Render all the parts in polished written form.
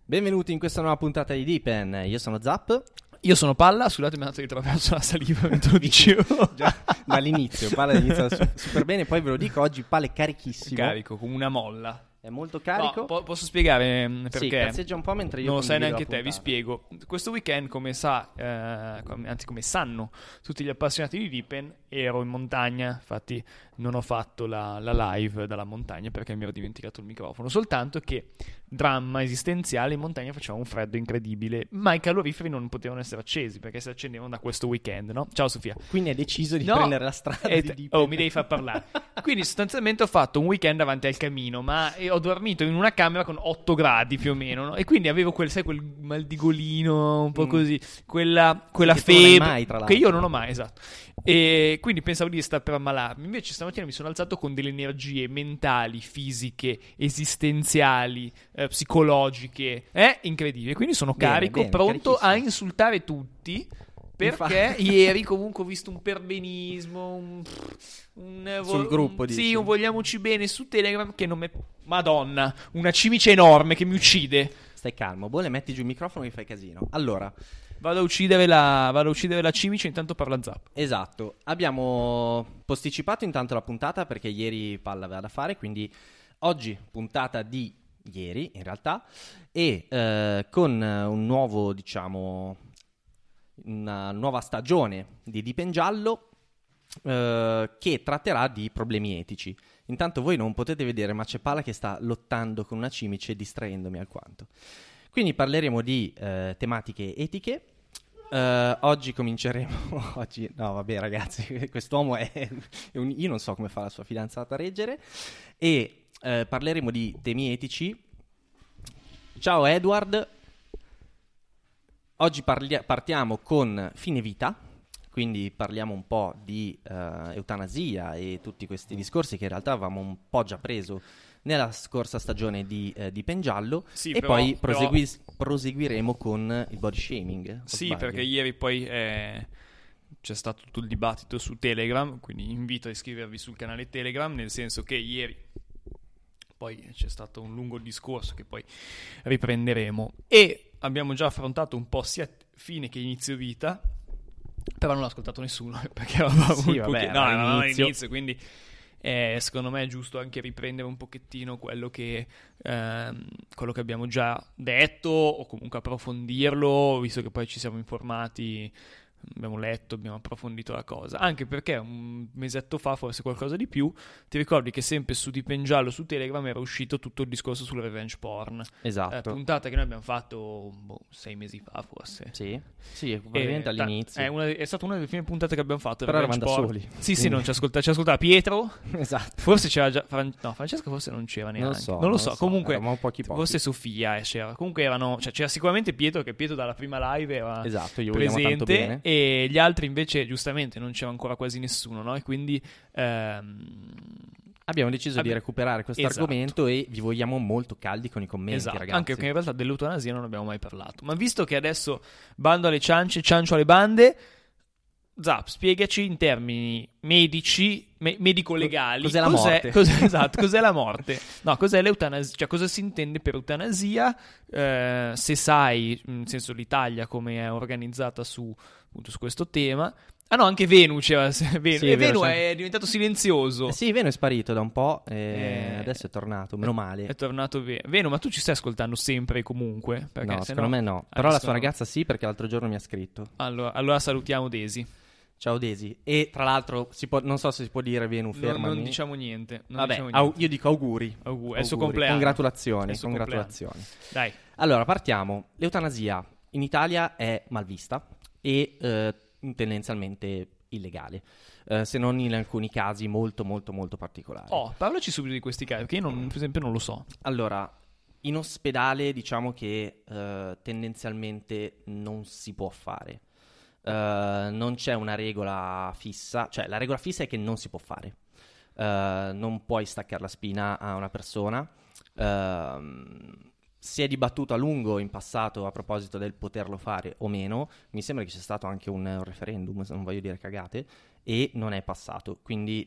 Benvenuti in questa nuova puntata di Deepen. Io sono Zap. Io sono Palla, scusate mi è andato attraverso la saliva mentre lo dicevo. Già dall'inizio, Palla inizia super bene, poi ve lo dico, oggi Palla è carichissimo. Carico, come una molla. È molto carico. No, posso spiegare perché? Sì, cazzeggia un po' mentre io non lo sai condivido neanche la te, vi puntata. spiego. Questo weekend, come come sanno tutti gli appassionati di Deepen, ero in montagna, infatti non ho fatto la live dalla montagna perché mi ero dimenticato il microfono, soltanto che dramma esistenziale, in montagna faceva un freddo incredibile, ma i caloriferi non potevano essere accesi perché si accendevano da questo weekend, no? Ciao Sofia. Quindi hai deciso di prendere la strada di Deepen. Oh, mi devi far parlare. Quindi sostanzialmente ho fatto un weekend davanti al camino, ma ho dormito in una camera con 8 gradi più o meno, no? E quindi avevo quel mal di golino, un po' così, quella Che tu non hai febbre mai, tra che io l'altro. non ho mai, esatto. E quindi pensavo di stare per ammalarmi. Invece stamattina mi sono alzato con delle energie mentali, fisiche, esistenziali, psicologiche, incredibile. Quindi sono carico, bene, pronto a carichissimo. insultare tutti. Perché ieri comunque ho visto un perbenismo, Sul gruppo, sì, dici? un vogliamoci bene su Telegram che non mi... Madonna, una cimice enorme che mi uccide. Stai calmo, Bolle, metti giù il microfono e mi fai casino. Allora, Vado a uccidere la cimice, intanto parla Zap. esatto, abbiamo posticipato intanto la puntata perché ieri Palla aveva da fare, quindi oggi puntata di ieri in realtà e con un nuovo, diciamo, una nuova stagione di Deepen Giallo che tratterà di problemi etici. Intanto voi non potete vedere, ma c'è Palla che sta lottando con una cimice distraendomi alquanto. Quindi parleremo di tematiche etiche. Oggi cominceremo. Oggi, no, vabbè, ragazzi, quest'uomo io non so come fa la sua fidanzata a reggere. E parleremo di temi etici. Ciao Edward. Oggi partiamo con fine vita. Quindi parliamo un po' di eutanasia e tutti questi discorsi che in realtà avevamo un po' già preso nella scorsa stagione di Deepen Giallo. Sì, E però- poi però- proseguiremo con il body shaming. o Sì, sbaglio? perché ieri poi c'è stato tutto il dibattito su Telegram, quindi invito a iscrivervi sul canale Telegram, nel senso che ieri poi c'è stato un lungo discorso che poi riprenderemo e abbiamo già affrontato un po' sia fine che inizio vita, però non l'ha ascoltato nessuno perché eravamo Sì, un vabbè, pochino- era no, all'inizio. all'inizio, quindi secondo me è giusto anche riprendere un pochettino quello che abbiamo già detto o comunque approfondirlo, visto che poi ci siamo informati, abbiamo letto, abbiamo approfondito la cosa, anche perché un mesetto fa, forse qualcosa di più, ti ricordi che sempre su Deepen Giallo su Telegram era uscito tutto il discorso sul revenge porn, Esatto. puntata che noi abbiamo fatto 6 mesi fa forse. Sì, probabilmente all'inizio. È stata una delle prime puntate che abbiamo fatto. Però Revenge eravamo da Porn. soli. Sì, Quindi- non ci ascoltava Pietro. Esatto. Forse c'era già. No, Francesco forse non c'era neanche. Non lo so, Comunque, eravamo pochi. forse Sofia c'era. Comunque erano. Cioè, c'era sicuramente Pietro, che Pietro dalla prima live era Esatto, io vogliamo tanto presente. bene. E gli altri invece, giustamente, non c'era ancora quasi nessuno, no? E quindi. Abbiamo deciso di Vabbè, recuperare questo esatto. argomento e vi vogliamo molto caldi con i commenti, Esatto, ragazzi. anche perché in realtà dell'eutanasia non abbiamo mai parlato. Ma visto che adesso bando alle ciance, ciancio alle bande, Zap, spiegaci in termini medici, medico-legali. Cos'è la morte? Esatto, cos'è la morte? No, cos'è l'eutanasia? Cioè, cosa si intende per eutanasia? Se sai, nel senso l'Italia come è organizzata appunto, su questo tema. Ah no, anche Venu c'era. Venu, Sì, e è vero, Venu c'è- è diventato silenzioso. Sì, Veno è sparito da un po' e adesso è tornato, meno male. È tornato Venu, ma tu ci stai ascoltando sempre e comunque? Perché No, se secondo me no. Ah, Però la sua secondo- ragazza sì, perché l'altro giorno mi ha scritto. Allora salutiamo Desi. Ciao Desi. E tra l'altro, non so se si può dire Venu, fermami. Non diciamo niente. Non Vabbè, diciamo niente. io dico auguri. È il suo compleanno. Congratulazioni, È il suo congratulazioni. Dai. Allora, partiamo. L'eutanasia in Italia è malvista e tendenzialmente illegale, se non in alcuni casi molto molto molto particolari. Parlaci subito di questi casi, perché io per esempio non lo so. Allora, in ospedale diciamo che tendenzialmente non si può fare. Non c'è una regola fissa, cioè la regola fissa è che non si può fare. Non puoi staccare la spina a una persona. Si è dibattuto a lungo in passato a proposito del poterlo fare o meno. Mi sembra che c'è stato anche un referendum, se non voglio dire cagate, e non è passato. Quindi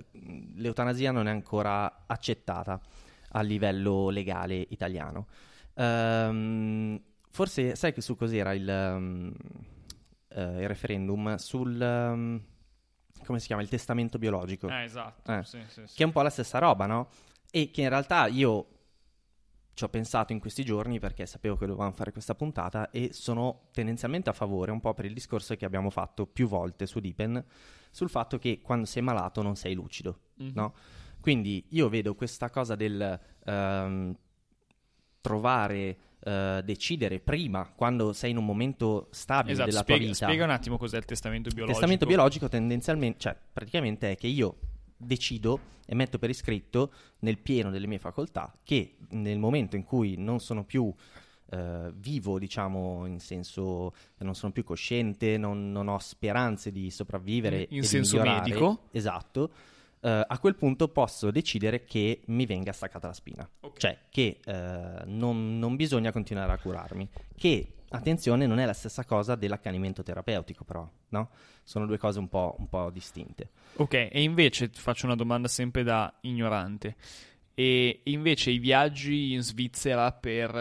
l'eutanasia non è ancora accettata a livello legale italiano. Forse sai che su cos'era il referendum sul come si chiama? Il testamento biologico. Esatto. Sì. Che è un po' la stessa roba, no? E che in realtà io ci ho pensato in questi giorni perché sapevo che dovevamo fare questa puntata e sono tendenzialmente a favore, un po' per il discorso che abbiamo fatto più volte su Deepen, sul fatto che quando sei malato non sei lucido, no? Quindi io vedo questa cosa del trovare, decidere prima, quando sei in un momento stabile della tua vita. Spiega un attimo cos'è il testamento biologico. Il testamento biologico tendenzialmente, cioè praticamente è che io decido e metto per iscritto nel pieno delle mie facoltà che nel momento in cui non sono più vivo, diciamo, in senso non sono più cosciente, non ho speranze di sopravvivere in e senso di migliorare, medico, esatto, a quel punto posso decidere che mi venga staccata la spina, cioè che non bisogna continuare a curarmi, che attenzione non è la stessa cosa dell'accanimento terapeutico, però, no? Sono due cose un po' distinte. Ok, e invece ti faccio una domanda sempre da ignorante. E invece i viaggi in Svizzera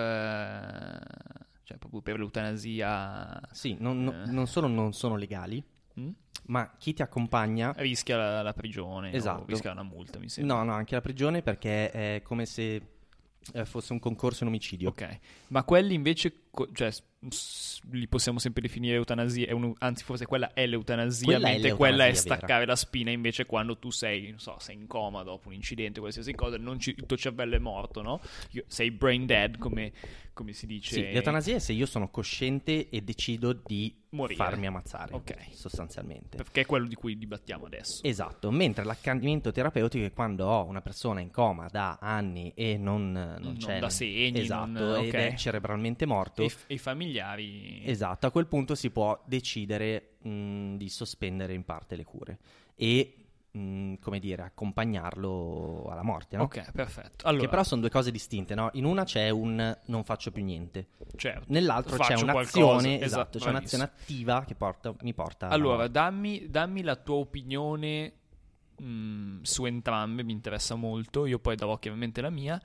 cioè proprio per l'eutanasia... Sì, non solo non sono legali, ma chi ti accompagna... rischia la prigione, esatto. O rischia una multa, mi sembra. No, anche la prigione, perché è come se fosse un concorso in omicidio. Ok, ma quelli invece, cioè, li possiamo sempre definire eutanasia, anzi forse quella è l'eutanasia, mentre quella è staccare la spina invece quando tu sei, non so, sei in coma dopo un incidente, qualsiasi cosa, il tuo cervello è morto, no? Sei brain dead, come si dice. Sì, l'eutanasia è se io sono cosciente e decido di morire, farmi ammazzare, sostanzialmente. Perché è quello di cui dibattiamo adesso. Esatto, mentre l'accanimento terapeutico è quando ho una persona in coma da anni e non c'è... da segni, esatto, ed è cerebralmente morto. E i familiari... Esatto, a quel punto si può decidere di sospendere in parte le cure e, come dire, accompagnarlo alla morte, no? Ok, perfetto. Allora, che però sono due cose distinte, no? In una c'è un non faccio più niente. Certo. Nell'altro c'è un'azione, esatto, c'è un'azione attiva che mi porta allora, dammi la tua opinione su entrambe, mi interessa molto. Io poi darò chiaramente la mia.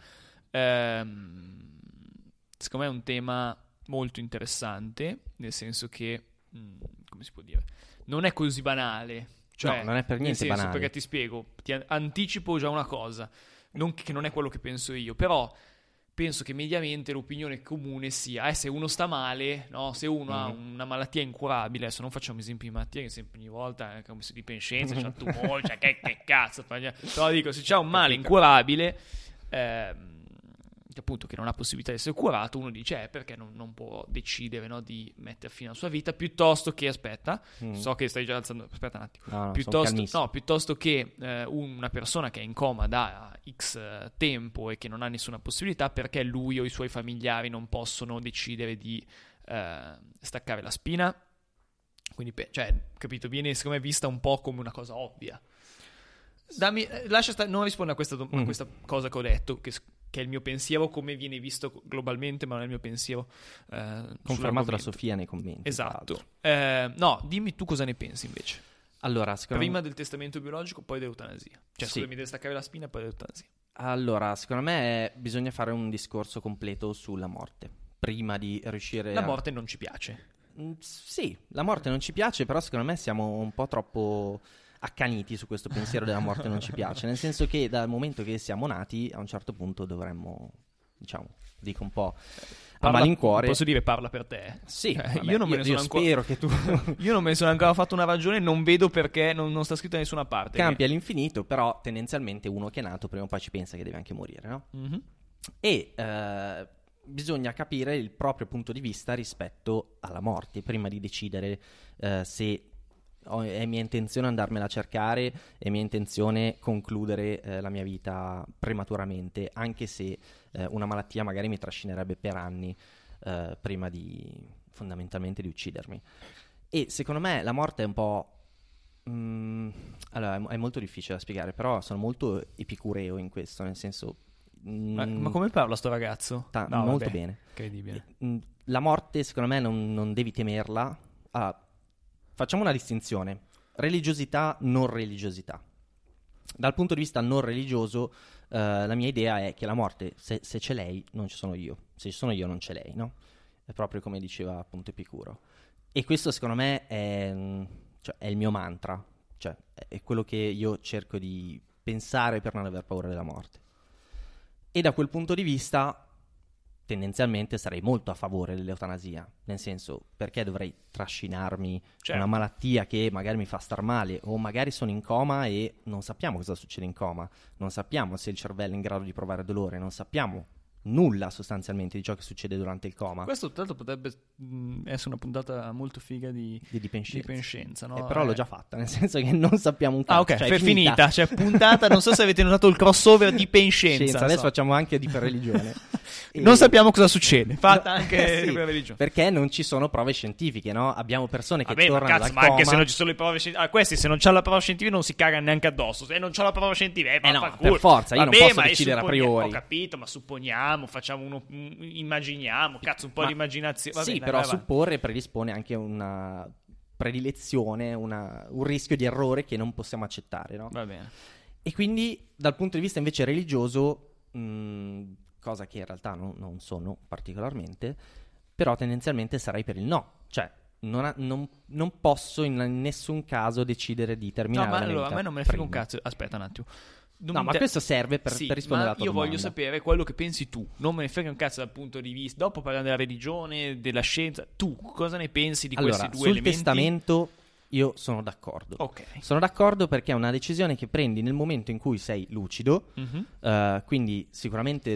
Secondo me è un tema molto interessante, nel senso che, come si può dire, non è così banale. Cioè, no, non è per niente banale. Perché ti spiego, ti anticipo già una cosa, che non è quello che penso io, però penso che mediamente l'opinione comune sia, se uno sta male, no? Se uno ha una malattia incurabile, adesso non facciamo esempi di malattie che sempre ogni volta come se di pensienza, c'è un tumore, cioè che cazzo, però dico, se c'è un male incurabile, appunto che non ha possibilità di essere curato, uno dice perché non può decidere, no, di mettere fine alla sua vita, piuttosto che so che stai già alzando, aspetta un attimo, piuttosto che una persona che è in coma da X tempo e che non ha nessuna possibilità, perché lui o i suoi familiari non possono decidere di staccare la spina. Quindi cioè, capito, viene secondo me vista un po' come una cosa ovvia. Non rispondo a questa cosa che ho detto, che è il mio pensiero, come viene visto globalmente, ma non è il mio pensiero. Confermato da Sofia nei commenti. Esatto. No, dimmi tu cosa ne pensi invece. Allora, prima del testamento biologico, poi dell'eutanasia. Cioè, sì. mi deve staccare la spina e poi dell'eutanasia. Allora, secondo me bisogna fare un discorso completo sulla morte, prima di riuscire La morte non ci piace. Sì, la morte non ci piace, però secondo me siamo un po' troppo accaniti su questo pensiero della morte non ci piace, nel senso che dal momento che siamo nati a un certo punto dovremmo, diciamo, dico un po' a malincuore. Posso dire parla per te? Sì, vabbè, io spero che tu io non me ne sono ancora fatto una ragione, non vedo perché non sta scritto da nessuna parte. Campi all'infinito, però tendenzialmente uno che è nato prima o poi ci pensa che deve anche morire, no? Mm-hmm. E bisogna capire il proprio punto di vista rispetto alla morte prima di decidere se è mia intenzione andarmela a cercare, è mia intenzione concludere la mia vita prematuramente, anche se una malattia magari mi trascinerebbe per anni prima fondamentalmente di uccidermi. E secondo me la morte è un po'... allora, è molto difficile da spiegare, però sono molto epicureo in questo, nel senso... Ma come parla sto ragazzo? Molto bene. Incredibile. La morte secondo me non devi temerla. Facciamo una distinzione: religiosità, non religiosità. dal punto di vista non religioso, la mia idea è che la morte, se c'è lei, non ci sono io. Se ci sono io, non c'è lei, no? È proprio come diceva appunto Epicuro. E questo secondo me è il mio mantra, cioè è quello che io cerco di pensare per non aver paura della morte. E da quel punto di vista, tendenzialmente sarei molto a favore dell'eutanasia, nel senso, perché dovrei trascinarmi una malattia che magari mi fa star male, o magari sono in coma e non sappiamo cosa succede in coma, non sappiamo se il cervello è in grado di provare dolore, non sappiamo nulla sostanzialmente di ciò che succede durante il coma. Questo tanto potrebbe essere una puntata molto figa di Penscienza, no? Però l'ho già fatta, nel senso che non sappiamo un cazzo. Ok, cioè, è finita. Cioè puntata, non so se avete notato il crossover di Penscienza. Adesso facciamo anche di per religione. Non sappiamo cosa succede, fatta anche sì, per religione. Perché non ci sono prove scientifiche, no? Abbiamo persone che tornano ma dal ma coma. anche se non ci sono le prove scientifiche, questi se non c'ha la prova scientifica non si cagano neanche addosso. Se non c'ha la prova scientifica, no, per forza, io non posso decidere a priori. Ho capito, ma supponiamo, facciamo immaginiamo, cazzo, un po' di immaginazione. Sì, però supporre predispone anche una predilezione, un rischio di errore che non possiamo accettare, no? Va bene. E quindi dal punto di vista invece religioso, cosa che in realtà non sono particolarmente, però tendenzialmente sarei per il no. Cioè, non posso in nessun caso decidere di terminare la vita. No, ma allora a me non me ne frega un cazzo. Aspetta un attimo. Ma questo serve per rispondere alla tua domanda. Io voglio sapere quello che pensi tu. Non me ne frega un cazzo dal punto di vista. Dopo parlando della religione, della scienza, tu cosa ne pensi di questi due elementi? Sul testamento io sono d'accordo. Ok. Sono d'accordo perché è una decisione che prendi nel momento in cui sei lucido, quindi sicuramente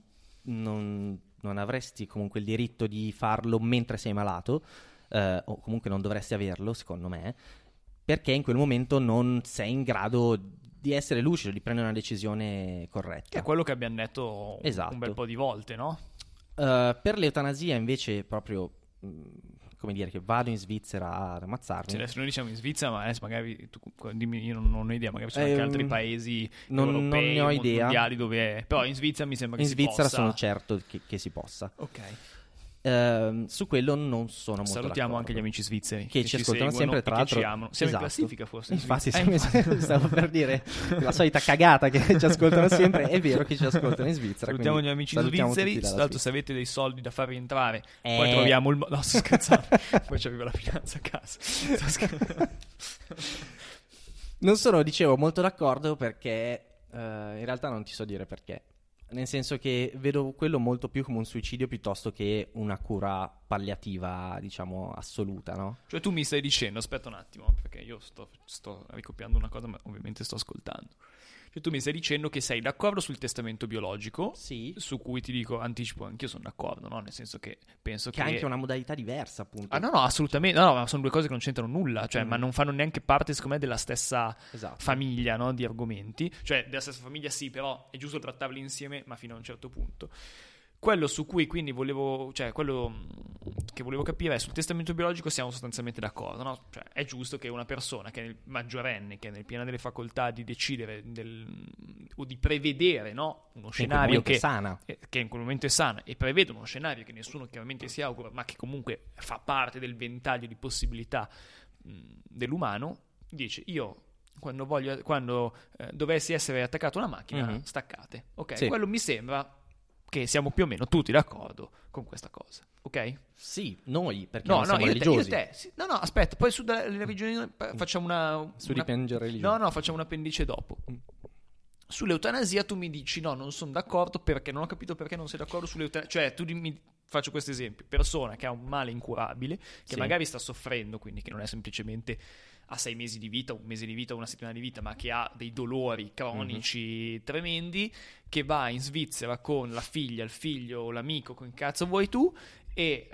non avresti comunque il diritto di farlo mentre sei malato, o comunque non dovresti averlo, secondo me, perché in quel momento non sei in grado di essere lucido, di prendere una decisione corretta. Che è quello che abbiamo detto un bel po' di volte, no? Per l'eutanasia invece proprio, come dire, che vado in Svizzera ad ammazzarmi. Cioè, adesso noi diciamo in Svizzera, ma adesso magari tu dimmi, io non ho idea, magari ci sono anche altri paesi europei, non ne ho idea. Mondiali dove è. Però in Svizzera mi sembra che si possa. In Svizzera sono certo che si possa. Ok. Su quello non sono molto Salutiamo d'accordo. anche gli amici svizzeri che ci ascoltano sempre, tra l'altro. Siamo in classifica forse. Infatti, stavo per dire la solita cagata che ci ascoltano sempre. È vero che ci ascoltano in Svizzera. Salutiamo gli amici svizzeri. Tra l'altro, se avete dei soldi da far rientrare, poi troviamo il modo. No, sto scherzando. Poi ci arriva la finanza a casa. Non sono, dicevo, molto d'accordo perché in realtà non ti so dire perché. Nel senso che vedo quello molto più come un suicidio piuttosto che una cura palliativa, diciamo, assoluta, no? Cioè tu mi stai dicendo, aspetta un attimo, perché io sto ricopiando una cosa, ma ovviamente sto ascoltando. Cioè tu mi stai dicendo che sei d'accordo sul testamento biologico, sì, su cui ti dico, anticipo, anch'io sono d'accordo, no? Nel senso che penso che... Che è anche una modalità diversa, appunto. No, assolutamente, no, ma sono due cose che non c'entrano nulla, cioè, ma non fanno neanche parte, secondo me, della stessa famiglia, no? Di argomenti. Cioè, della stessa famiglia sì, però è giusto trattarli insieme, ma fino a un certo punto. Quello su cui quindi quello che volevo capire è sul testamento biologico siamo sostanzialmente d'accordo, no? Cioè è giusto che una persona che è maggiorenne, che è nel pieno delle facoltà di decidere o di prevedere, no? Uno scenario che in quel momento è sana e prevede uno scenario che nessuno chiaramente si augura, ma che comunque fa parte del ventaglio di possibilità dell'umano, dice io quando dovessi essere attaccato a una macchina, staccate. Ok, sì. Quello mi sembra che siamo più o meno tutti d'accordo con questa cosa, ok? Sì, noi, perché non siamo religiosi. No, aspetta, poi sulle religioni facciamo religioso. No, facciamo un appendice dopo. Sull'eutanasia tu mi dici no, non sono d'accordo perché non ho capito perché non sei d'accordo sull'eutanasia. Cioè tu faccio questo esempio, persona che ha un male incurabile, che magari sta soffrendo, quindi che non è semplicemente a 6 mesi di vita, un mese di vita, una settimana di vita, ma che ha dei dolori cronici tremendi, che va in Svizzera con la figlia, il figlio o l'amico, con cazzo vuoi tu, e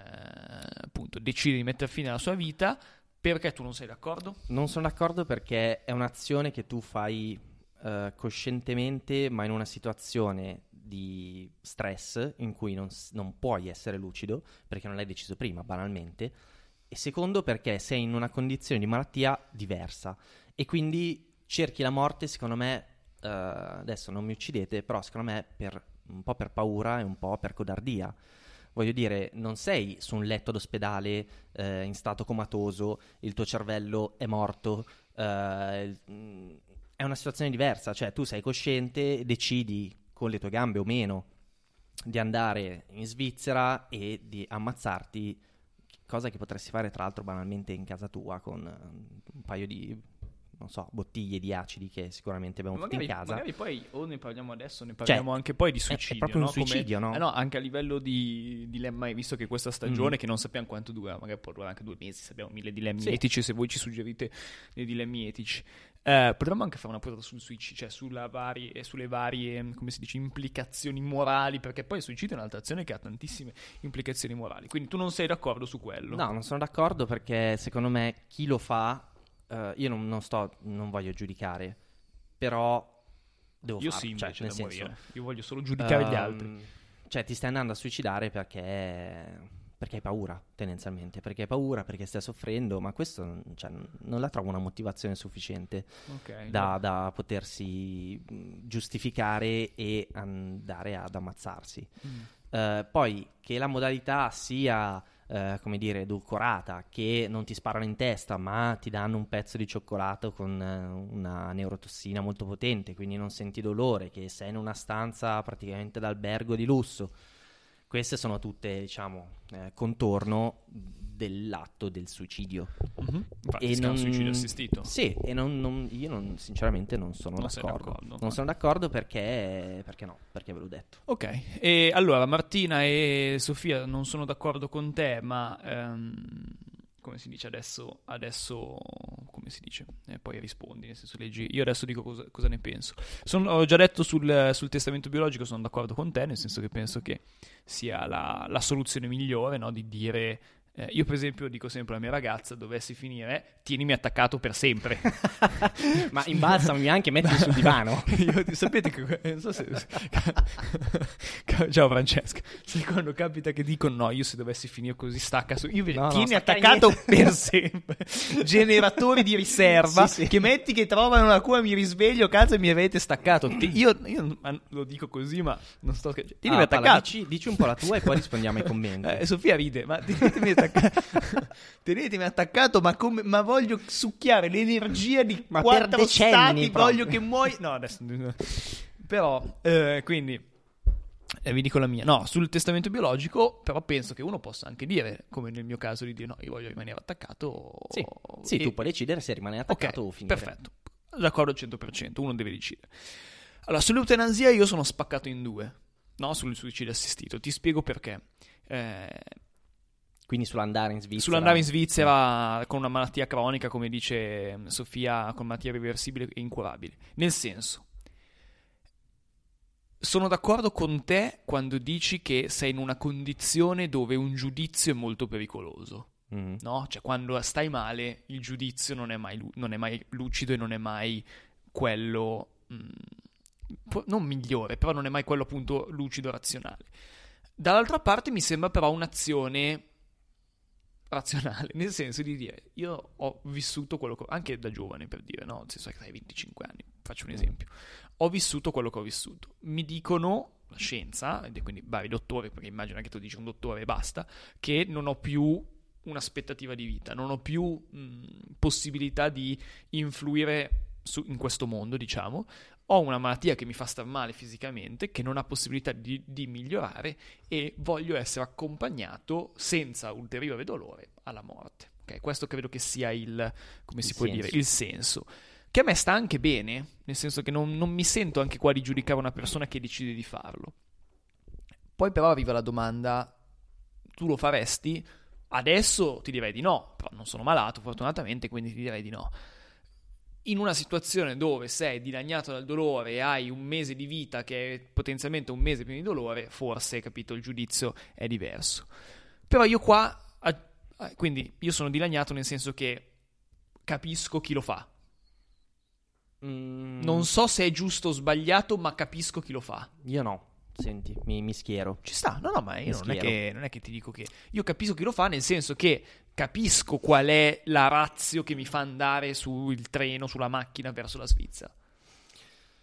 appunto decide di mettere fine alla sua vita. Perché tu non sei d'accordo? Non sono d'accordo perché è un'azione che tu fai coscientemente, ma in una situazione di stress in cui non puoi essere lucido perché non l'hai deciso prima, banalmente. E secondo perché sei in una condizione di malattia diversa e quindi cerchi la morte, secondo me, adesso non mi uccidete, però secondo me un po' per paura e un po' per codardia. Voglio dire, non sei su un letto d'ospedale in stato comatoso, il tuo cervello è morto è una situazione diversa, cioè tu sei cosciente, decidi con le tue gambe o meno di andare in Svizzera e di ammazzarti, cosa che potresti fare tra l'altro banalmente in casa tua con un paio di, non so, bottiglie di acidi che sicuramente abbiamo tutti in casa. Magari poi o ne parliamo adesso, ne parliamo anche poi di suicidio. È proprio un suicidio, no? No, anche a livello di dilemma, visto che questa stagione, che non sappiamo quanto dura, magari può durare anche 2 mesi, se abbiamo 1000 dilemmi etici, se voi ci suggerite dei dilemmi etici. Potremmo anche fare una puntata sul suicidio, cioè sulle varie, come si dice, implicazioni morali, perché poi il suicidio è un'altra azione che ha tantissime implicazioni morali. Quindi tu non sei d'accordo su quello? No, non sono d'accordo perché secondo me chi lo fa, io non voglio giudicare, però devo io farlo. Sì, cioè, invece nel da senso, morire. Io voglio solo giudicare gli altri. Cioè ti stai andando a suicidare perché hai paura, tendenzialmente, perché stai soffrendo, ma questo, cioè, non la trovo una motivazione sufficiente da potersi giustificare e andare ad ammazzarsi. Poi che la modalità sia, come dire, edulcorata, che non ti sparano in testa, ma ti danno un pezzo di cioccolato con una neurotossina molto potente, quindi non senti dolore, che sei in una stanza praticamente d'albergo di lusso. Queste sono tutte, diciamo, contorno dell'atto del suicidio. Infatti si chiama suicidio assistito. Sì, e io sinceramente non sono d'accordo. Non sono d'accordo perché no, perché ve l'ho detto. Ok, e allora Martina e Sofia non sono d'accordo con te, ma come si dice adesso come si dice? Poi rispondi, nel senso leggi. Io adesso dico cosa ne penso. Ho già detto sul testamento biologico, sono d'accordo con te, nel senso che penso che sia la soluzione migliore, no? Di dire... io per esempio dico sempre alla mia ragazza, dovessi finire, tienimi attaccato per sempre. Ma imbalsamami anche, mettimi sul divano. Sapete che non so se ciao Francesca, sai quando capita che dicono no, io se dovessi finire così stacca su, io invece tieni attaccato per sempre. Generatori di riserva, sì. Che metti che trovano una cura, mi risveglio, cazzo, e mi avete staccato. Io lo dico così, ma non sto scherzando. Tienimi attaccato. Dici un po' la tua e poi rispondiamo ai commenti. Sofia ride, ma tenetemi attaccato, ma voglio succhiare l'energia di 4 stati, voglio che muoia. No, adesso però quindi vi dico la mia. No, sul testamento biologico però penso che uno possa anche dire, come nel mio caso, di dire no, io voglio rimanere attaccato. Sì, tu puoi decidere se rimanere attaccato o finire. Perfetto, d'accordo al 100%, uno deve decidere. Allora, sull'eutanasia io sono spaccato in due, no, sul suicidio assistito. Ti spiego perché. Quindi sull'andare in Svizzera. Sull'andare in Svizzera con una malattia cronica, come dice Sofia, con malattia irreversibile e incurabile. Nel senso, sono d'accordo con te quando dici che sei in una condizione dove un giudizio è molto pericoloso. No? Cioè, quando stai male, il giudizio non è mai lucido e non è mai quello... non migliore, però non è mai quello appunto lucido, razionale. Dall'altra parte mi sembra però un'azione... razionale, nel senso di dire io ho vissuto quello che anche da giovane, per dire, no, nel senso che hai 25 anni, faccio un esempio, ho vissuto quello che ho vissuto, mi dicono la scienza, e quindi vari dottori, perché immagino che tu dici un dottore e basta, che non ho più un'aspettativa di vita, non ho più possibilità di influire in questo mondo, diciamo. Ho una malattia che mi fa star male fisicamente, che non ha possibilità di migliorare, e voglio essere accompagnato senza ulteriore dolore alla morte. Okay? Questo credo che sia il senso. Che a me sta anche bene, nel senso che non mi sento anche qua di giudicare una persona che decide di farlo. Poi però arriva la domanda, tu lo faresti? Adesso ti direi di no, però non sono malato fortunatamente, quindi ti direi di no. In una situazione dove sei dilaniato dal dolore e hai un mese di vita che è potenzialmente un mese pieno di dolore, forse, capito, il giudizio è diverso. Però io qua, quindi io sono dilaniato nel senso che capisco chi lo fa. Non so se è giusto o sbagliato, ma capisco chi lo fa. Io no. Senti, mi schiero. Ci sta, no, ma io non è che ti dico che... Io capisco chi lo fa, nel senso che capisco qual è la ratio che mi fa andare sul treno, sulla macchina verso la Svizzera.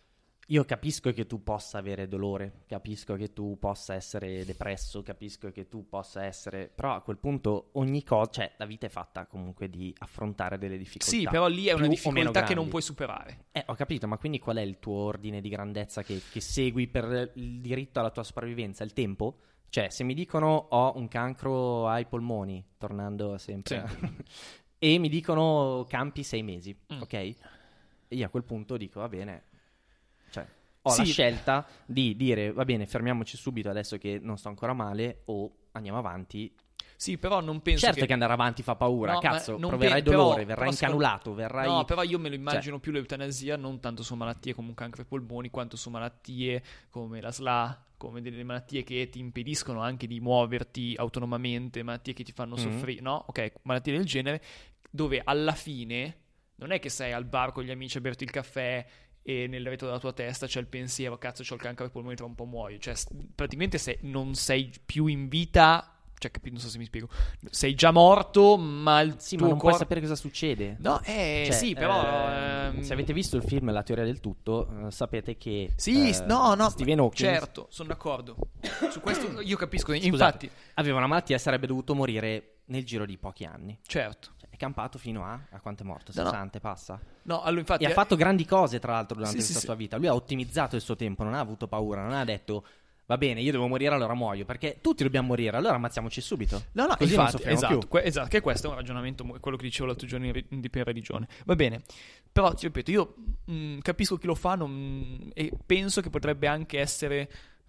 Io capisco che tu possa avere dolore, capisco che tu possa essere depresso, capisco che tu possa essere... Però a quel punto ogni cosa... Cioè, la vita è fatta comunque di affrontare delle difficoltà. Sì, però lì è una più o meno difficoltà che grandi. non puoi superare. Ho capito, ma quindi qual è il tuo ordine di grandezza che segui per il diritto alla tua sopravvivenza? Il tempo? Cioè, se mi dicono ho un cancro ai polmoni, tornando sempre... e mi dicono campi 6 mesi, ok? E io a quel punto dico, va bene... Cioè, ho la scelta di dire, va bene, fermiamoci subito adesso che non sto ancora male, o andiamo avanti. Sì, però non penso certo che andare avanti fa paura, no, cazzo, non proverai dolore, però verrai incanulato, verrai... No, però io me lo immagino più l'eutanasia non tanto su malattie come un cancro ai polmoni, quanto su malattie come la SLA, come delle malattie che ti impediscono anche di muoverti autonomamente, malattie che ti fanno soffrire, no? Ok, malattie del genere, dove alla fine non è che sei al bar con gli amici a berti il caffè e nel retro della tua testa c'è il pensiero, cazzo, c'ho il cancro ai polmoni, tra un po' muoio. Cioè, praticamente non sei più in vita... Cioè, non so se mi spiego. Sei già morto, ma il Sì, tuo ma non puoi sapere cosa succede. No, Cioè, sì, però... se avete visto il film La teoria del tutto, sapete che... Sì, no, Stephen Hawking... certo, sono d'accordo. Su questo io capisco. Scusate, infatti... aveva una malattia e sarebbe dovuto morire nel giro di pochi anni. Certo. Cioè, è campato fino a quanto è morto? No, 60 passa? No, allora infatti... E ha fatto grandi cose, tra l'altro, durante Sì, la sì, sua vita. Lui ha ottimizzato il suo tempo, non ha avuto paura, non ha detto... Va bene, io devo morire, allora muoio, perché tutti dobbiamo morire, allora ammazziamoci subito. No, così infatti, non soffriamo esatto, più. esatto, che questo è un ragionamento, quello che dicevo l'altro giorno di per religione. Va bene, però ti ripeto, io capisco chi lo fa e penso che potrebbe anche essere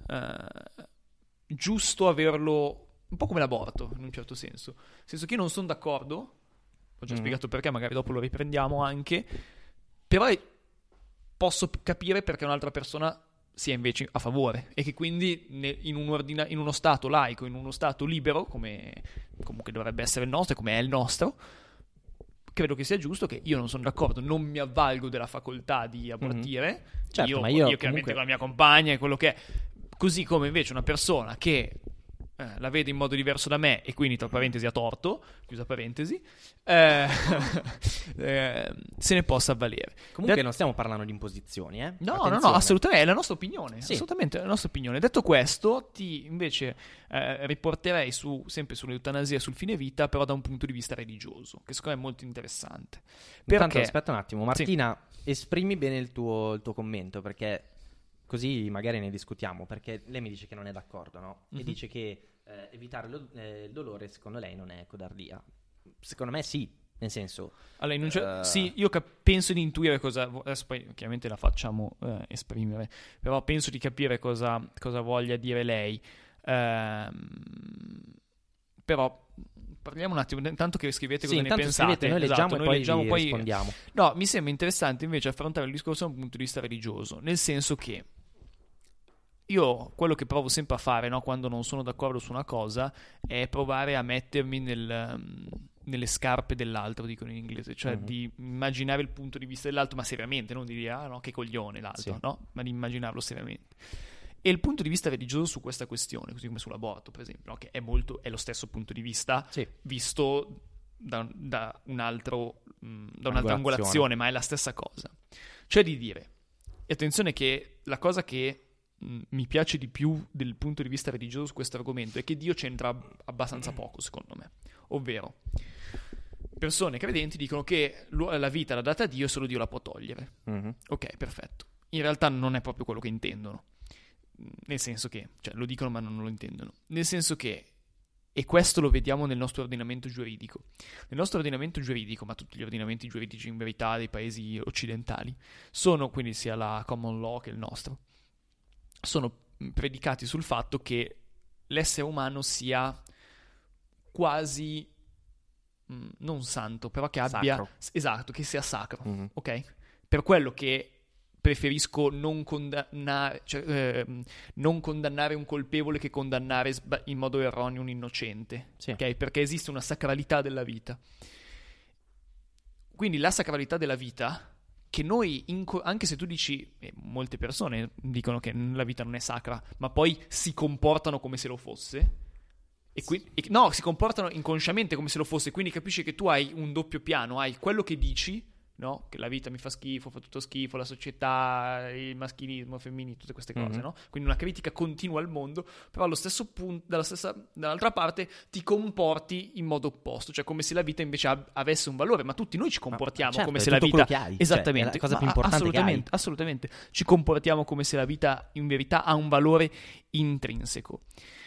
giusto averlo, un po' come l'aborto, in un certo senso. Nel senso che io non sono d'accordo, ho già spiegato perché, magari dopo lo riprendiamo anche, però posso capire perché un'altra persona sia invece a favore e che quindi in uno stato laico, in uno stato libero, come comunque dovrebbe essere il nostro e come è il nostro, credo che sia giusto che io non sono d'accordo, non mi avvalgo della facoltà di abortire, certo, ma io comunque... chiaramente con la mia compagna e quello che è, così come invece una persona che la vede in modo diverso da me e quindi tra parentesi ha torto, chiusa parentesi, se ne possa avvalere. Comunque non stiamo parlando di imposizioni, eh? No, Attenzione. no, assolutamente, è la nostra opinione, sì. Assolutamente è la nostra opinione. Detto questo, ti invece riporterei sempre sull'eutanasia, sul fine vita, però da un punto di vista religioso, che secondo me è molto interessante. Intanto aspetta un attimo, Martina, esprimi bene il tuo commento, perché... Così magari ne discutiamo, perché lei mi dice che non è d'accordo, no? E dice che evitare il dolore, secondo lei, non è codardia. Secondo me sì, nel senso... Allora, sì, io penso di intuire cosa... Adesso poi chiaramente la facciamo esprimere, però penso di capire cosa voglia dire lei. Però... Parliamo un attimo, intanto che scrivete cosa ne pensate. Scrivete, noi leggiamo, esatto, e poi rispondiamo. No, mi sembra interessante invece affrontare il discorso da un punto di vista religioso, nel senso che io quello che provo sempre a fare, no, quando non sono d'accordo su una cosa, è provare a mettermi nelle scarpe dell'altro, dicono in inglese, cioè di immaginare il punto di vista dell'altro, ma seriamente, non di dire, ah no, che coglione l'altro, sì. No? Ma di immaginarlo seriamente. E il punto di vista religioso su questa questione, così come sull'aborto, per esempio, no? Che è lo stesso punto di vista, sì, visto da un'altra angolazione, ma è la stessa cosa. Cioè di dire, e attenzione che la cosa che mi piace di più del punto di vista religioso su questo argomento è che Dio c'entra abbastanza poco, secondo me. Ovvero, persone credenti dicono che la vita l'ha data a Dio e solo Dio la può togliere. Ok, perfetto. In realtà non è proprio quello che intendono. Nel senso che, cioè lo dicono ma non lo intendono, nel senso che, e questo lo vediamo nel nostro ordinamento giuridico, ma tutti gli ordinamenti giuridici in verità dei paesi occidentali sono, quindi sia la common law che il nostro, sono predicati sul fatto che l'essere umano sia quasi non santo, però che abbia sacro. Esatto, che sia sacro, ok? Per quello che preferisco non condannare un colpevole che condannare in modo erroneo un innocente, sì, ok? Perché esiste una sacralità della vita. Quindi la sacralità della vita, che noi, anche se tu dici, molte persone dicono che la vita non è sacra, ma poi si comportano come se lo fosse, si comportano inconsciamente come se lo fosse, quindi capisci che tu hai un doppio piano, hai quello che dici, no? Che la vita mi fa schifo, fa tutto schifo, la società, il maschilismo, il femminismo, tutte queste cose, no? Quindi una critica continua al mondo, però allo stesso punto, dall'altra parte ti comporti in modo opposto, cioè come se la vita invece avesse un valore, ma tutti noi ci comportiamo certo, come se la vita... Esattamente, cioè, è la cosa più importante assolutamente, ci comportiamo come se la vita in verità ha un valore intrinseco.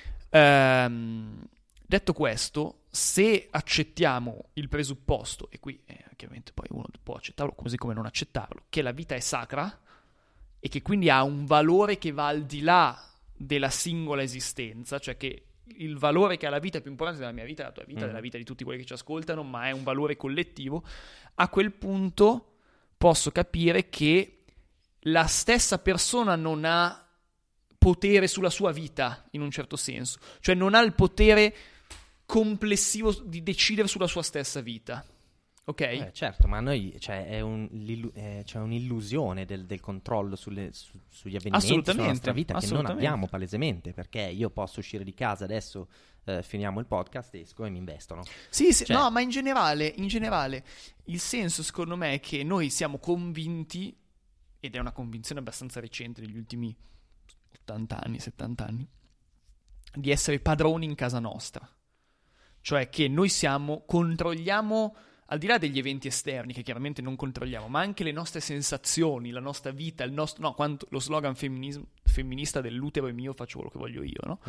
Detto questo, se accettiamo il presupposto, e qui chiaramente poi uno può accettarlo così come non accettarlo, che la vita è sacra e che quindi ha un valore che va al di là della singola esistenza, cioè che il valore che ha la vita è più importante della mia vita, della tua vita, della vita di tutti quelli che ci ascoltano, ma è un valore collettivo, a quel punto posso capire che la stessa persona non ha potere sulla sua vita, in un certo senso, cioè non ha il potere complessivo di decidere sulla sua stessa vita, ok? Certo, ma noi c'è un'illusione del controllo sugli avvenimenti sulla nostra vita che non abbiamo palesemente, perché io posso uscire di casa adesso, finiamo il podcast, esco e mi investono. Sì, cioè... no, ma in generale il senso secondo me è che noi siamo convinti, ed è una convinzione abbastanza recente degli ultimi 80 anni, 70 anni, di essere padroni in casa nostra. Cioè che noi controlliamo, al di là degli eventi esterni che chiaramente non controlliamo, ma anche le nostre sensazioni, la nostra vita, lo slogan femminista dell'utero è mio, faccio quello che voglio io, no?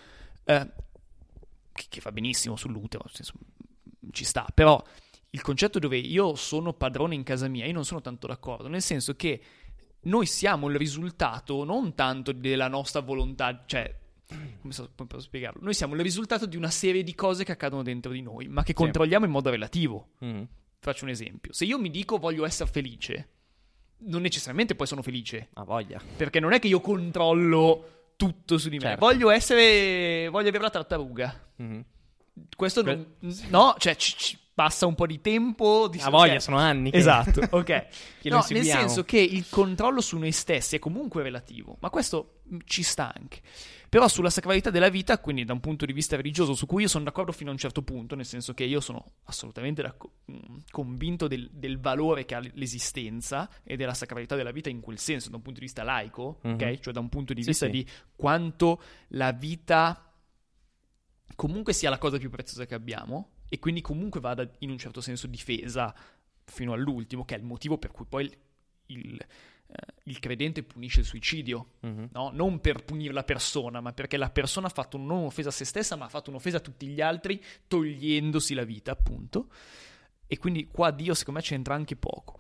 Che fa benissimo sull'utero, nel senso, ci sta, però il concetto dove io sono padrone in casa mia, io non sono tanto d'accordo, nel senso che noi siamo il risultato non tanto della nostra volontà, cioè come posso spiegarlo? Noi siamo il risultato di una serie di cose che accadono dentro di noi, ma che controlliamo in modo relativo. Faccio un esempio. Se io mi dico voglio essere felice, non necessariamente poi sono felice. Ha voglia. Perché non è che io controllo tutto su di me. Certo. Voglio avere la tartaruga. Questo no, cioè passa un po' di tempo. Ha voglia, sono anni. Esatto, ok. No, nel senso che il controllo su noi stessi è comunque relativo, ma questo ci sta anche. Però sulla sacralità della vita, quindi da un punto di vista religioso, su cui io sono d'accordo fino a un certo punto, nel senso che io sono assolutamente convinto del valore che ha l'esistenza e della sacralità della vita in quel senso, da un punto di vista laico, ok? Cioè da un punto di vista di quanto la vita comunque sia la cosa più preziosa che abbiamo e quindi comunque vada in un certo senso difesa fino all'ultimo, che è il motivo per cui poi il credente punisce il suicidio, no? Non per punire la persona, ma perché la persona ha fatto non un'offesa a se stessa, ma ha fatto un'offesa a tutti gli altri, togliendosi la vita, appunto. E quindi qua Dio, secondo me, c'entra anche poco.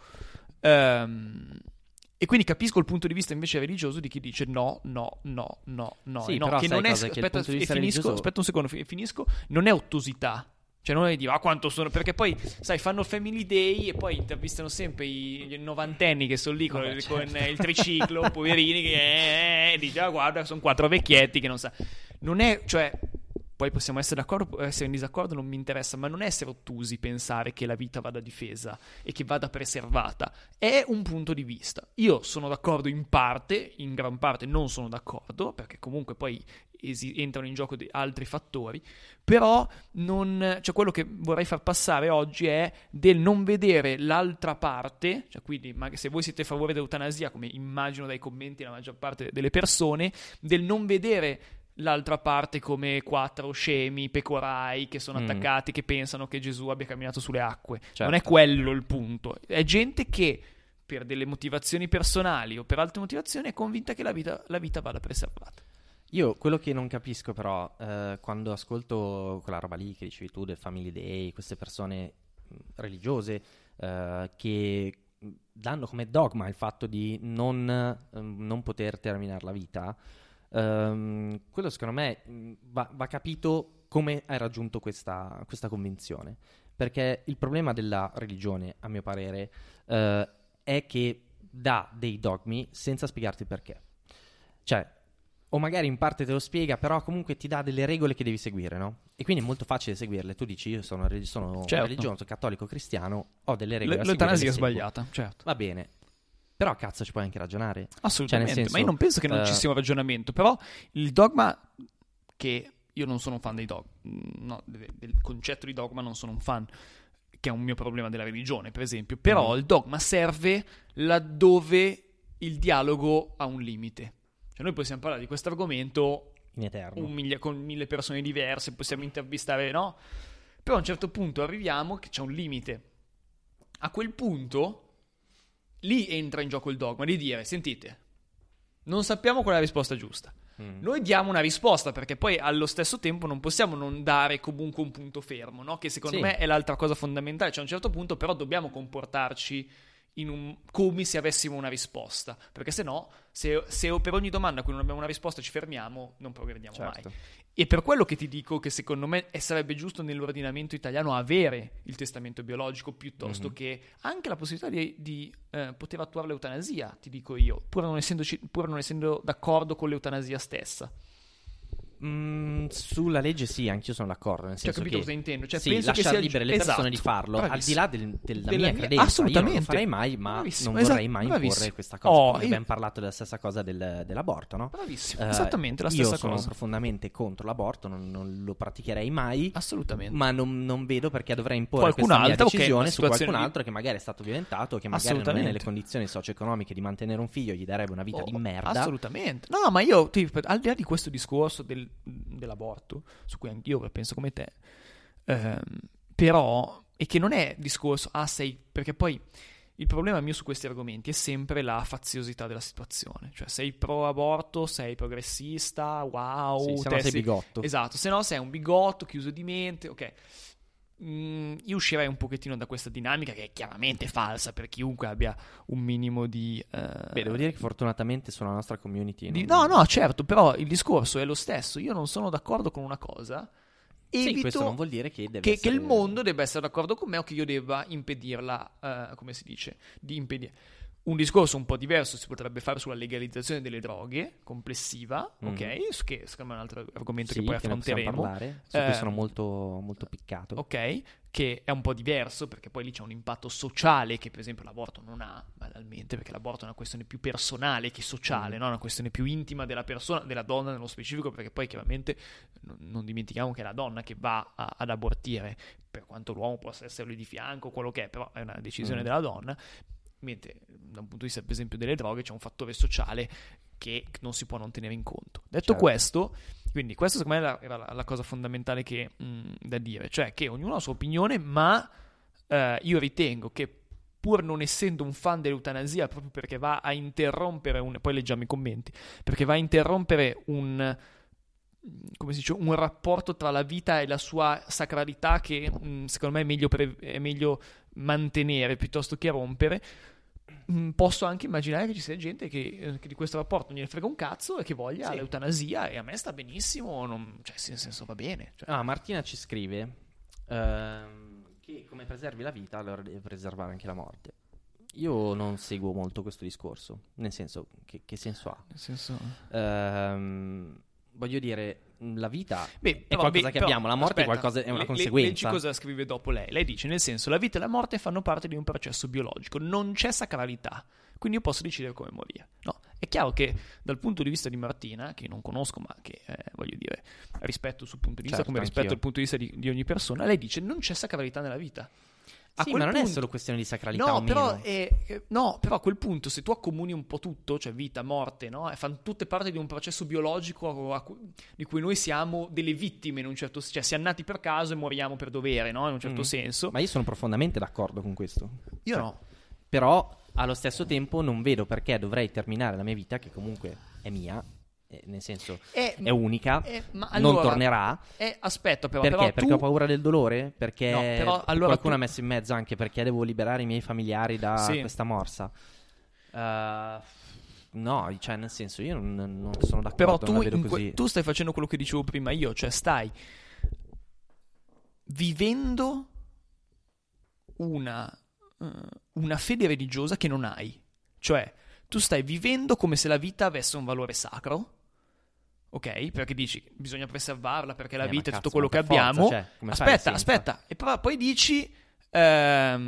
E quindi capisco il punto di vista invece religioso di chi dice no, sì, no, che non è aspetta un secondo, finisco, non è ottusità. Cioè non è dire quanto sono, perché poi sai fanno Family Day e poi intervistano sempre i novantenni che sono lì con il triciclo, poverini che dice guarda sono 4 vecchietti che non sa. Non è, cioè poi possiamo essere d'accordo, essere in disaccordo, non mi interessa, ma non è essere ottusi pensare che la vita vada difesa e che vada preservata. È un punto di vista. Io sono d'accordo in parte, in gran parte non sono d'accordo, perché comunque poi entrano in gioco altri fattori, però cioè quello che vorrei far passare oggi è del non vedere l'altra parte, cioè quindi se voi siete a favore dell'eutanasia, come immagino dai commenti la maggior parte delle persone, del non vedere l'altra parte come 4 scemi, pecorai che sono attaccati, che pensano che Gesù abbia camminato sulle acque. Certo. Non è quello il punto. È gente che per delle motivazioni personali o per altre motivazioni è convinta che la vita vada preservata. Io quello che non capisco però quando ascolto quella roba lì che dicevi tu del Family Day, queste persone religiose che danno come dogma il fatto di non poter terminare la vita, quello secondo me va capito come hai raggiunto questa convinzione, perché il problema della religione, a mio parere, è che dà dei dogmi senza spiegarti il perché. Cioè, o magari in parte te lo spiega, però comunque ti dà delle regole che devi seguire, no? E quindi è molto facile seguirle. Tu dici io sono religioso, cattolico, cristiano, ho delle regole l'eutanasia è sbagliata, certo. Va bene. Però cazzo ci puoi anche ragionare. Assolutamente, cioè, nel senso, ma io non penso che non ci sia un ragionamento. Però il dogma, che io non sono un fan dei dogmi, no, del concetto di dogma non sono un fan, che è un mio problema della religione, per esempio. Però il dogma serve laddove il dialogo ha un limite. Cioè noi possiamo parlare di questo argomento in eterno, con 1000 persone diverse, possiamo intervistare, no? Però a un certo punto arriviamo che c'è un limite. A quel punto lì entra in gioco il dogma di dire: sentite, non sappiamo qual è la risposta giusta. Noi diamo una risposta, perché poi allo stesso tempo non possiamo non dare comunque un punto fermo, no? Che secondo me è l'altra cosa fondamentale. Cioè a un certo punto però dobbiamo comportarci come se avessimo una risposta, perché se no, se per ogni domanda a cui non abbiamo una risposta ci fermiamo, non progrediamo mai. E per quello che ti dico che secondo me sarebbe giusto nell'ordinamento italiano avere il testamento biologico, piuttosto che anche la possibilità di poter attuare l'eutanasia, ti dico io, pur non essendo d'accordo con l'eutanasia stessa. Sulla legge sì, anch'io sono d'accordo, nel senso capito che cosa intendo? Cioè, sì, penso lasciare che sia libere le persone di farlo, al di là della mia credenza. Assolutamente. Io non lo farei mai, ma Bravissimo. non vorrei mai imporre questa cosa. Come abbiamo parlato della stessa cosa dell'aborto, no? Bravissimo, esattamente la stessa cosa. Io sono profondamente contro l'aborto, non lo praticherei mai. Assolutamente. Ma non vedo perché dovrei imporre questa mia decisione su qualcun altro che magari è stato violentato, che magari non è nelle condizioni socio-economiche di mantenere un figlio, gli darebbe una vita di merda. Assolutamente. No, ma io, al di là di questo discorso dell'aborto, su cui anch'io penso come te, però, e che non è discorso perché poi il problema mio su questi argomenti è sempre la faziosità della situazione. Cioè, sei pro aborto, sei progressista, wow, se no sei bigotto. Esatto, se no sei un bigotto chiuso di mente, ok. Io uscirei un pochettino da questa dinamica, che è chiaramente falsa per chiunque abbia un minimo di devo dire che fortunatamente sulla nostra community no, certo, però il discorso è lo stesso. Io non sono d'accordo con una cosa, evito questo non vuol dire che che il mondo debba essere d'accordo con me o che io debba impedirla, come si dice, di impedire. Un discorso un po' diverso si potrebbe fare sulla legalizzazione delle droghe complessiva, ok? Che secondo me è un altro argomento che poi affronteremo. Su cui sono molto, molto piccato. Ok, che è un po' diverso, perché poi lì c'è un impatto sociale che per esempio l'aborto non ha, banalmente, perché l'aborto è una questione più personale che sociale, no? Una questione più intima della persona, della donna nello specifico, perché poi chiaramente non dimentichiamo che è la donna che va ad abortire, per quanto l'uomo possa essere lì di fianco, quello che è, però è una decisione della donna. Mentre da un punto di vista per esempio delle droghe c'è un fattore sociale che non si può non tenere in conto. Detto questo, quindi questa secondo me era la cosa fondamentale che da dire, cioè che ognuno ha la sua opinione, ma io ritengo che, pur non essendo un fan dell'eutanasia, proprio perché va a interrompere poi leggiamo i commenti, perché va a interrompere un rapporto tra la vita e la sua sacralità che secondo me è meglio mantenere piuttosto che rompere. Posso anche immaginare che ci sia gente che di questo rapporto non gliene frega un cazzo e che voglia l'eutanasia, e a me sta benissimo, cioè nel senso va bene. Cioè. Martina ci scrive che come preservi la vita allora devi preservare anche la morte. Io non seguo molto questo discorso, nel senso, che senso ha? Nel senso... voglio dire, la vita è qualcosa che abbiamo, la morte è una conseguenza. Leggi cosa scrive dopo lei. Lei dice, nel senso, la vita e la morte fanno parte di un processo biologico, non c'è sacralità, quindi io posso decidere come morire. No, è chiaro che dal punto di vista di Martina, che non conosco ma che voglio dire rispetto sul punto di vista, come rispetto al punto di vista di ogni persona, lei dice non c'è sacralità nella vita. Sì, ma non è solo questione di sacralità o meno. Però a quel punto, se tu accomuni un po' tutto, cioè vita, morte, no? Fanno tutte parte di un processo biologico di cui noi siamo delle vittime, in un certo senso. Cioè siamo nati per caso e moriamo per dovere, no? In un certo senso. Ma io sono profondamente d'accordo con questo. Io no. Però, allo stesso tempo, non vedo perché dovrei terminare la mia vita, che comunque è mia, nel senso è unica, ma non allora, tornerà. Aspetta, però. Perché? Però perché ho paura del dolore? Perché no, però, allora qualcuno ha messo in mezzo anche perché devo liberare i miei familiari da questa morsa. No, cioè nel senso io non sono d'accordo. Però tu stai facendo quello che dicevo prima io, cioè stai vivendo una fede religiosa che non hai. Cioè tu stai vivendo come se la vita avesse un valore sacro. Ok? Perché dici bisogna preservarla perché la vita è tutto quello che abbiamo. Cioè, aspetta. E poi dici come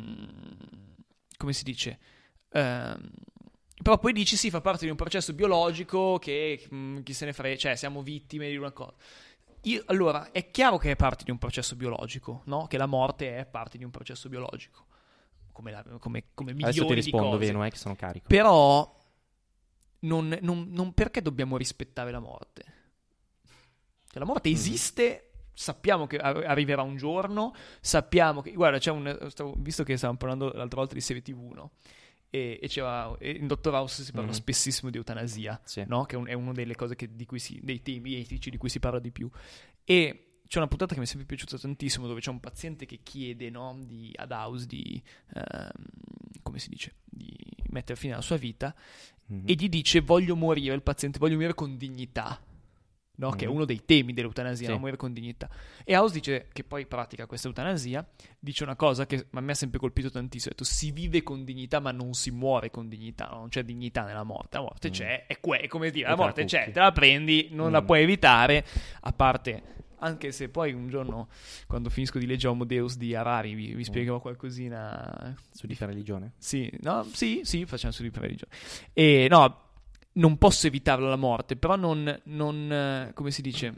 si dice? Però poi dici sì, fa parte di un processo biologico che chi se ne frega, cioè siamo vittime di una cosa. Allora, è chiaro che è parte di un processo biologico, no? Che la morte è parte di un processo biologico, come milioni Adesso ti rispondo, di cose. Veno, che sono carico. Però non perché dobbiamo rispettare la morte? Cioè, la morte esiste, sappiamo che arriverà un giorno, sappiamo che... Guarda, visto che stavamo parlando l'altra volta di serie TV, no? E in Dottor House si parla spessissimo di eutanasia, Sì. no? Che è una delle cose dei temi etici di cui si parla di più. E c'è una puntata che mi è sempre piaciuta tantissimo, dove c'è un paziente che chiede, no, ad House di come si dice, di mettere fine alla sua vita, e gli dice: voglio morire, il paziente, voglio morire con dignità, no? Che è uno dei temi dell'eutanasia, Sì. no? Morire con dignità. E House dice, che poi pratica questa eutanasia, dice una cosa che a me ha sempre colpito tantissimo: ha detto, si vive con dignità ma non si muore con dignità, no? Non c'è dignità nella morte, la morte c'è, è come dire, la morte c'è, te la prendi, non la puoi evitare, a parte... Anche se poi un giorno, quando finisco di leggere Homo Deus di Harari, vi spiegherò qualcosina Su religione? Sì, no, sì, facciamo su religione. E no, non posso evitare la morte, però non come si dice,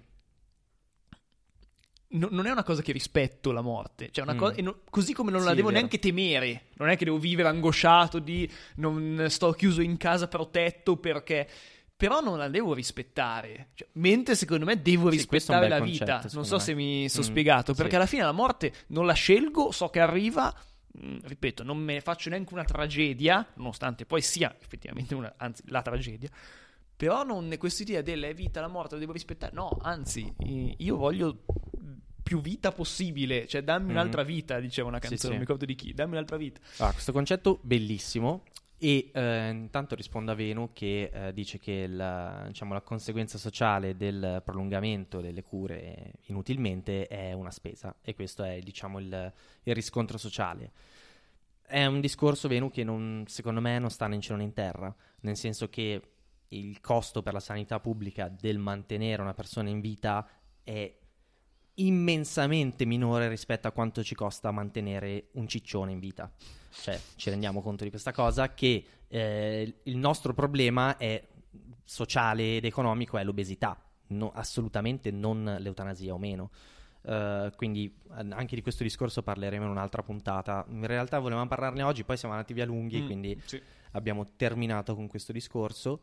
non è una cosa che rispetto la morte, cioè una cosa, così come non la devo neanche temere, non è che devo vivere angosciato di non sto chiuso in casa protetto perché... Però non la devo rispettare, cioè, mentre secondo me devo rispettare la vita. Non so se mi sono spiegato, perché alla fine la morte non la scelgo, so che arriva, ripeto, non me ne faccio neanche una tragedia, nonostante poi sia effettivamente anzi la tragedia, però non è questa idea della vita, la morte la devo rispettare, no, anzi, io voglio più vita possibile, cioè dammi un'altra vita, diceva una canzone, non mi ricordo di chi, dammi un'altra vita. Questo concetto bellissimo. E intanto rispondo a Venu che dice che la conseguenza sociale del prolungamento delle cure inutilmente è una spesa, e questo è, diciamo, il riscontro sociale. È un discorso, Venu, che secondo me non sta né in cielo né in terra, nel senso che il costo per la sanità pubblica del mantenere una persona in vita è immensamente minore rispetto a quanto ci costa mantenere un ciccione in vita. Cioè, ci rendiamo conto di questa cosa, che il nostro problema è sociale ed economico, è l'obesità, assolutamente non l'eutanasia o meno. Quindi anche di questo discorso parleremo in un'altra puntata. In realtà volevamo parlarne oggi, poi siamo andati via lunghi, quindi abbiamo terminato con questo discorso.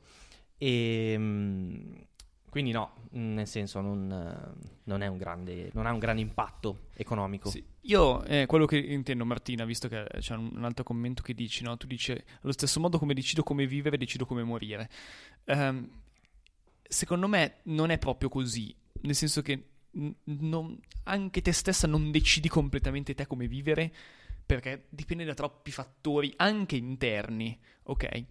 E quindi no, nel senso non ha un grande impatto economico. Sì. Io quello che intendo, Martina, visto che c'è un altro commento che dici, no? Tu dici, allo stesso modo come decido come vivere, decido come morire. Secondo me non è proprio così, nel senso che anche te stessa non decidi completamente te come vivere, perché dipende da troppi fattori, anche interni, ok?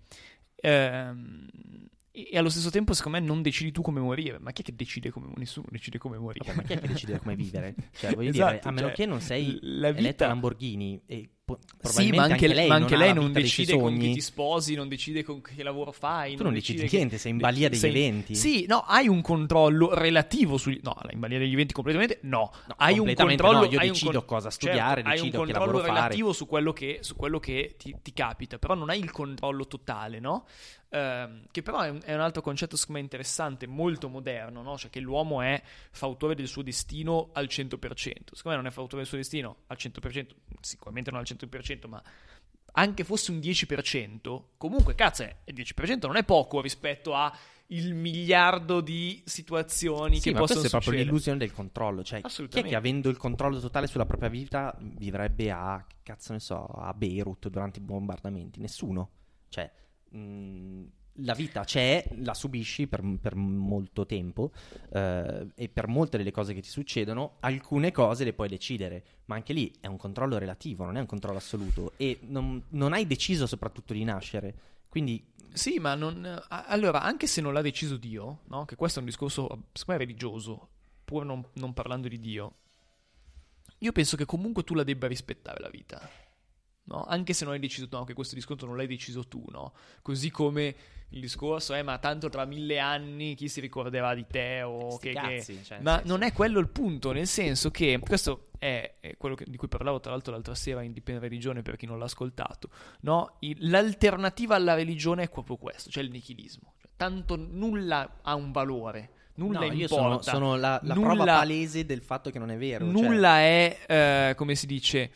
E allo stesso tempo, secondo me, non decidi tu come morire. Ma chi è che decide come morire? Nessuno decide come morire. Vabbè, ma chi è che decide come vivere? Cioè, voglio Esatto, dire, a meno che non sei la vita... eletto Lamborghini, e sì, probabilmente ma anche lei non decide decide con chi ti sposi, non decide con che lavoro fai. Tu non decidi niente, sei in balia degli eventi. Sì, no, hai un controllo relativo sugli... No, in balia degli eventi completamente no. Hai un controllo, io decido cosa studiare, certo, decido che lavoro fare. Hai un controllo relativo su quello che ti capita, però non hai il controllo totale, no? Che però è un altro concetto secondo me interessante, molto moderno, no? Cioè che l'uomo è fautore del suo destino al 100%. Secondo me non è fautore del suo destino al 100%, sicuramente non al 100%, ma anche fosse un 10%, comunque cazzo, il 10% non è poco rispetto a il miliardo di situazioni che possono succedere. Questa è proprio l'illusione del controllo, cioè chi è che avendo il controllo totale sulla propria vita vivrebbe a Beirut durante i bombardamenti? Nessuno. Cioè la vita c'è, la subisci per molto tempo, e per molte delle cose che ti succedono alcune cose le puoi decidere, ma anche lì è un controllo relativo, non è un controllo assoluto, e non hai deciso soprattutto di nascere, quindi sì, ma allora, anche se non l'ha deciso Dio, no? Che questo è un discorso secondo me religioso, pur non parlando di Dio, io penso che comunque tu la debba rispettare la vita. No? Anche se non hai deciso, no, che questo discorso non l'hai deciso tu, no? Così come il discorso è, ma tanto tra 1000 anni chi si ricorderà di te o cazzi, cioè, ma non è quello il punto, nel senso che questo è quello di cui parlavo tra l'altro l'altra sera in Dipende Religione, per chi non l'ha ascoltato, no? L'alternativa alla religione è proprio questo, cioè il nichilismo, cioè, tanto nulla ha un valore, Nulla io importa. sono la prova palese del fatto che non è vero. Nulla è, come si dice,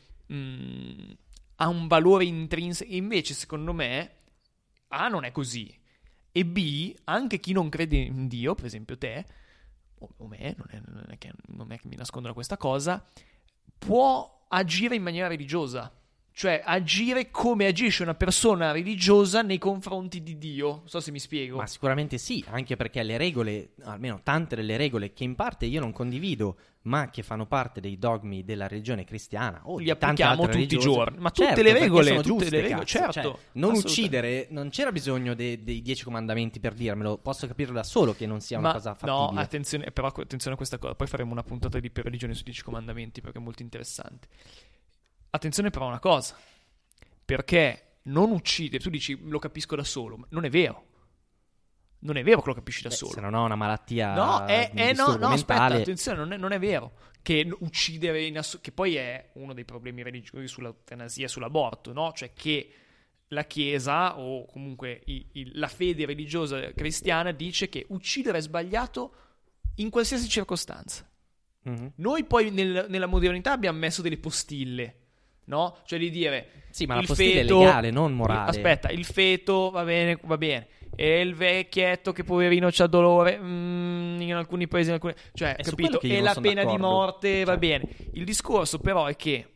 ha un valore intrinseco. Invece, secondo me, A, non è così. E B, anche chi non crede in Dio, per esempio te, o me, non è che mi nascondono questa cosa, può agire in maniera religiosa. Cioè, agire come agisce una persona religiosa nei confronti di Dio. Non so se mi spiego. Ma sicuramente sì, anche perché le regole, almeno tante delle regole che in parte io non condivido, ma che fanno parte dei dogmi della religione cristiana o li di tante applichiamo altre tutti i religiose. giorni. Ma Certo, tutte le regole sono tutte giuste, le regole, cazzo. certo. Non uccidere, non c'era bisogno dei 10 comandamenti per dirmelo. Posso capirlo da solo che non sia una cosa fattibile. No, attenzione a questa cosa. Poi faremo una puntata di religione su 10 comandamenti perché è molto interessante. Attenzione però a una cosa. Perché non uccidere, tu dici lo capisco da solo, ma non è vero. Non è vero che lo capisci da solo. Se non ho una malattia, no, mentale. aspetta, attenzione, non è vero che uccidere che poi è uno dei problemi religiosi sull'eutanasia e sull'aborto, no? Cioè che la Chiesa o comunque la fede religiosa cristiana dice che uccidere è sbagliato in qualsiasi circostanza. Mm-hmm. Noi poi nella modernità abbiamo messo delle postille, no? Cioè di dire sì, ma la postilla è legale, non morale. Aspetta, il feto va bene, e il vecchietto che poverino c'ha dolore in alcuni paesi, cioè, capito? E la pena di morte va bene. Il discorso però è che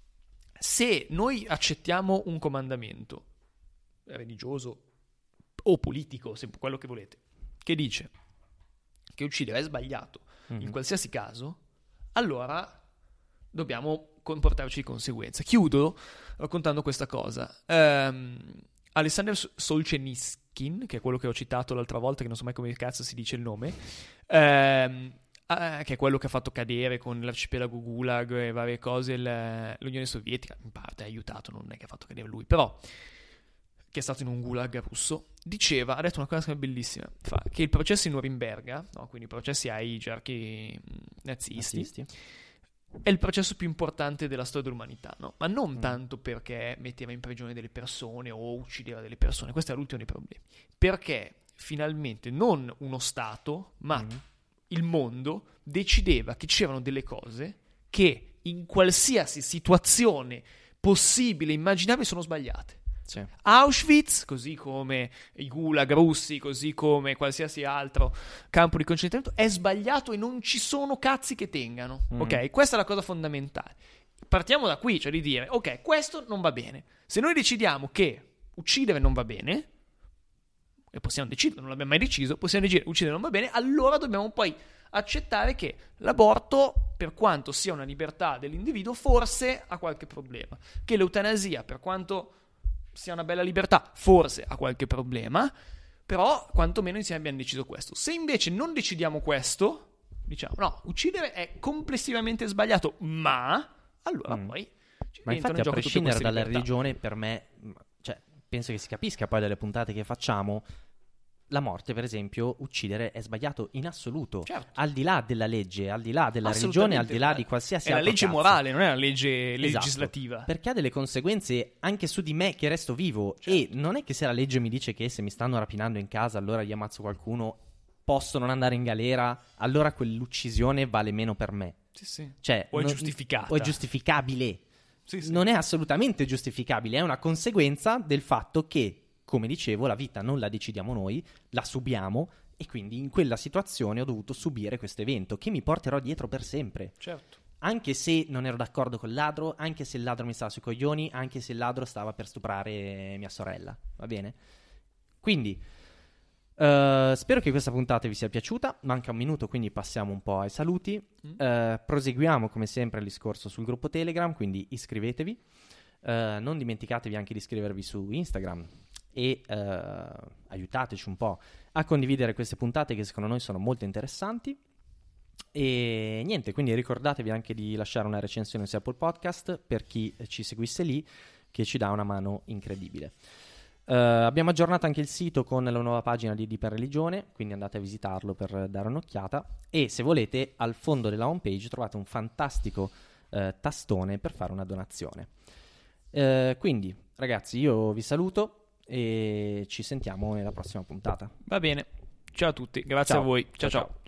se noi accettiamo un comandamento religioso o politico, se quello che volete, che dice che uccidere è sbagliato in qualsiasi caso, allora dobbiamo comportarci di conseguenza. Chiudo raccontando questa cosa. Alexander Solzhenitsyn, che è quello che ho citato l'altra volta, che non so mai come cazzo si dice il nome, che è quello che ha fatto cadere con l'arcipelago Gulag e varie cose l'Unione Sovietica, in parte ha aiutato, non è che ha fatto cadere lui, però che è stato in un gulag russo, ha detto una cosa bellissima, che il processo in Norimberga, no, quindi i processi ai gerarchi nazisti, è il processo più importante della storia dell'umanità, no? Ma non tanto perché metteva in prigione delle persone o uccideva delle persone, questo è l'ultimo dei problemi, perché finalmente non uno Stato, ma il mondo decideva che c'erano delle cose che in qualsiasi situazione possibile, immaginabile, sono sbagliate. Sì. Auschwitz, così come i gulag russi, così come qualsiasi altro campo di concentramento, è sbagliato e non ci sono cazzi che tengano. Ok? Questa è la cosa fondamentale. Partiamo da qui, cioè di dire, ok, questo non va bene. Se noi decidiamo che uccidere non va bene, e possiamo decidere, non l'abbiamo mai deciso, possiamo decidere uccidere non va bene, allora dobbiamo poi accettare che l'aborto, per quanto sia una libertà dell'individuo, forse ha qualche problema. Che l'eutanasia, per quanto sia una bella libertà, forse ha qualche problema, però quantomeno insieme abbiamo deciso questo. Se invece non decidiamo questo, diciamo no, uccidere è complessivamente sbagliato, ma allora poi ma infatti, a prescindere dalla religione, per me, cioè, penso che si capisca poi dalle puntate che facciamo, la morte, per esempio, uccidere è sbagliato in assoluto, certo. Al di là della legge, al di là della religione, al di là di qualsiasi altro cazzo. È la legge morale, non è la legge legislativa. Esatto, perché ha delle conseguenze anche su di me che resto vivo, certo. E non è che se la legge mi dice che se mi stanno rapinando in casa allora io ammazzo qualcuno, posso non andare in galera, allora quell'uccisione vale meno per me. Sì. Cioè, o è giustificata. O è giustificabile. Sì. Non è assolutamente giustificabile, è una conseguenza del fatto che, come dicevo, la vita non la decidiamo noi, la subiamo, e quindi in quella situazione ho dovuto subire questo evento che mi porterò dietro per sempre. Certo. Anche se non ero d'accordo col ladro, anche se il ladro mi stava sui coglioni, anche se il ladro stava per stuprare mia sorella, va bene? Quindi spero che questa puntata vi sia piaciuta. Manca un minuto, quindi passiamo un po' ai saluti. Proseguiamo come sempre il discorso sul gruppo Telegram, quindi iscrivetevi. Non dimenticatevi anche di iscrivervi su Instagram e aiutateci un po' a condividere queste puntate che secondo noi sono molto interessanti. E niente, quindi ricordatevi anche di lasciare una recensione su Apple Podcast per chi ci seguisse lì, che ci dà una mano incredibile. Abbiamo aggiornato anche il sito con la nuova pagina di per Religione, quindi andate a visitarlo per dare un'occhiata, e se volete al fondo della homepage trovate un fantastico tastone per fare una donazione. Quindi ragazzi, io vi saluto e ci sentiamo nella prossima puntata. Va bene, ciao a tutti, grazie a voi, ciao.